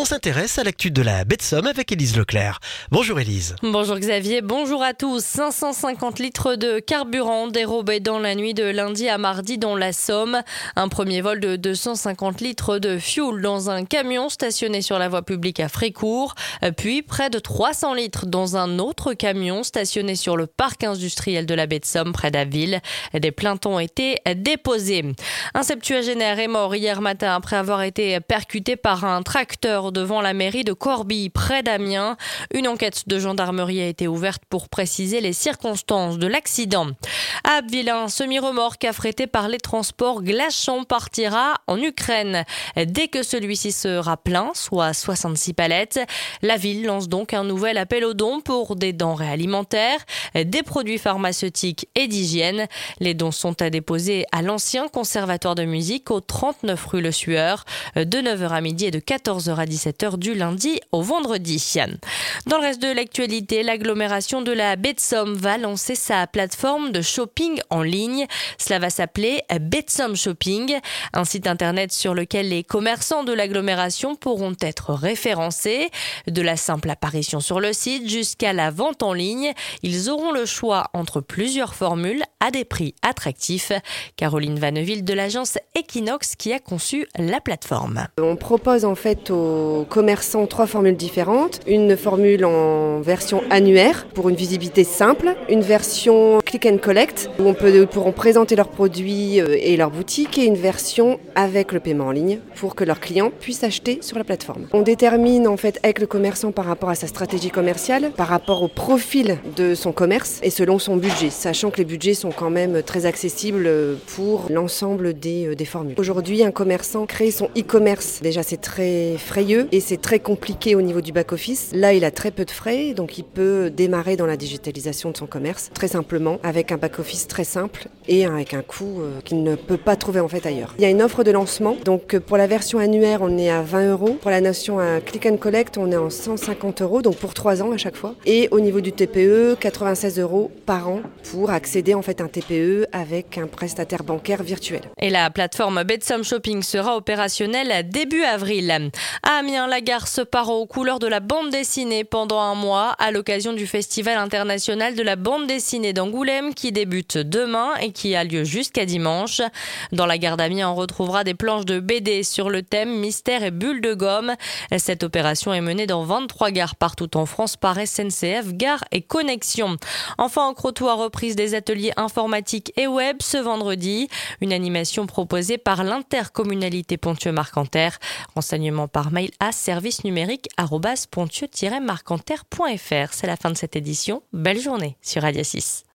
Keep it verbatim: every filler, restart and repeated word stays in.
On s'intéresse à l'actu de la baie de Somme avec Élise Leclerc. Bonjour Élise. Bonjour Xavier, bonjour à tous. cinq cent cinquante litres de carburant dérobés dans la nuit de lundi à mardi dans la Somme. Un premier vol de deux cent cinquante litres de fuel dans un camion stationné sur la voie publique à Frécourt. Puis près de trois cents litres dans un autre camion stationné sur le parc industriel de la baie de Somme près d'Aville. Des plaintes ont été déposées. Un septuagénaire est mort hier matin après avoir été percuté par un tracteur devant la mairie de Corbie, près d'Amiens. Une enquête de gendarmerie a été ouverte pour préciser les circonstances de l'accident. À Abbeville, un semi-remorque affrété par les transports Glaçon partira en Ukraine. Dès que celui-ci sera plein, soit soixante-six palettes, la ville lance donc un nouvel appel aux dons pour des denrées alimentaires, des produits pharmaceutiques et d'hygiène. Les dons sont à déposer à l'ancien conservatoire de musique au trente-neuf rue Le Sueur, de neuf heures à midi et de quatorze heures à dix-sept heures du lundi au vendredi. Dans le reste de l'actualité, l'agglomération de la baie de Somme va lancer sa plateforme de shopping en ligne. Cela va s'appeler Baie de Somme Shopping, un site internet sur lequel les commerçants de l'agglomération pourront être référencés. De la simple apparition sur le site jusqu'à la vente en ligne, ils auront le choix entre plusieurs formules à des prix attractifs. Caroline Vanneville de l'agence Equinox qui a conçu la plateforme. On propose en fait aux commerçants trois formules différentes. Une formule en version annuaire pour une visibilité simple, une version click and collect où on peut, pourront présenter leurs produits et leurs boutiques, et une version avec le paiement en ligne pour que leurs clients puissent acheter sur la plateforme. On détermine en fait avec le commerçant par rapport à sa stratégie commerciale, par rapport au profil de son commerce et selon son budget, sachant que les budgets sont quand même très accessibles pour l'ensemble des, des formules. Aujourd'hui, un commerçant crée son e-commerce. Déjà, c'est très frayeux et c'est très compliqué au niveau du back-office. Là, il a très peu de frais, donc il peut démarrer dans la digitalisation de son commerce très simplement avec un back-office très simple et avec un coût euh, qu'il ne peut pas trouver en fait ailleurs. Il y a une offre de lancement, donc pour la version annuaire, on est à vingt euros. Pour la notion à click and collect, on est en cent cinquante euros, donc pour trois ans à chaque fois. Et au niveau du T P E, quatre-vingt-seize euros par an pour accéder en fait à un T P E avec un prestataire bancaire virtuel. Et la plateforme Baie de Somme Shopping sera opérationnelle début avril. À Amiens, la gare se part aux couleurs de la bande dessinée pendant un mois à l'occasion du Festival international de la bande dessinée d'Angoulême qui débute demain et qui a lieu jusqu'à dimanche. Dans la gare d'Amiens, on retrouvera des planches de B D sur le thème Mystère et bulles de gomme. Cette opération est menée dans vingt-trois gares partout en France par S N C F Gare et Connexion. Enfin, en Crotoy, reprise des ateliers informatiques et web ce vendredi. Une animation proposée par l'intercommunalité Pontieux-Marcanterre. Renseignements par mail à service numérique arobase pontieux tiret marcanterre point f r. C'est la fin de cette édition. Belle journée sur Radio six.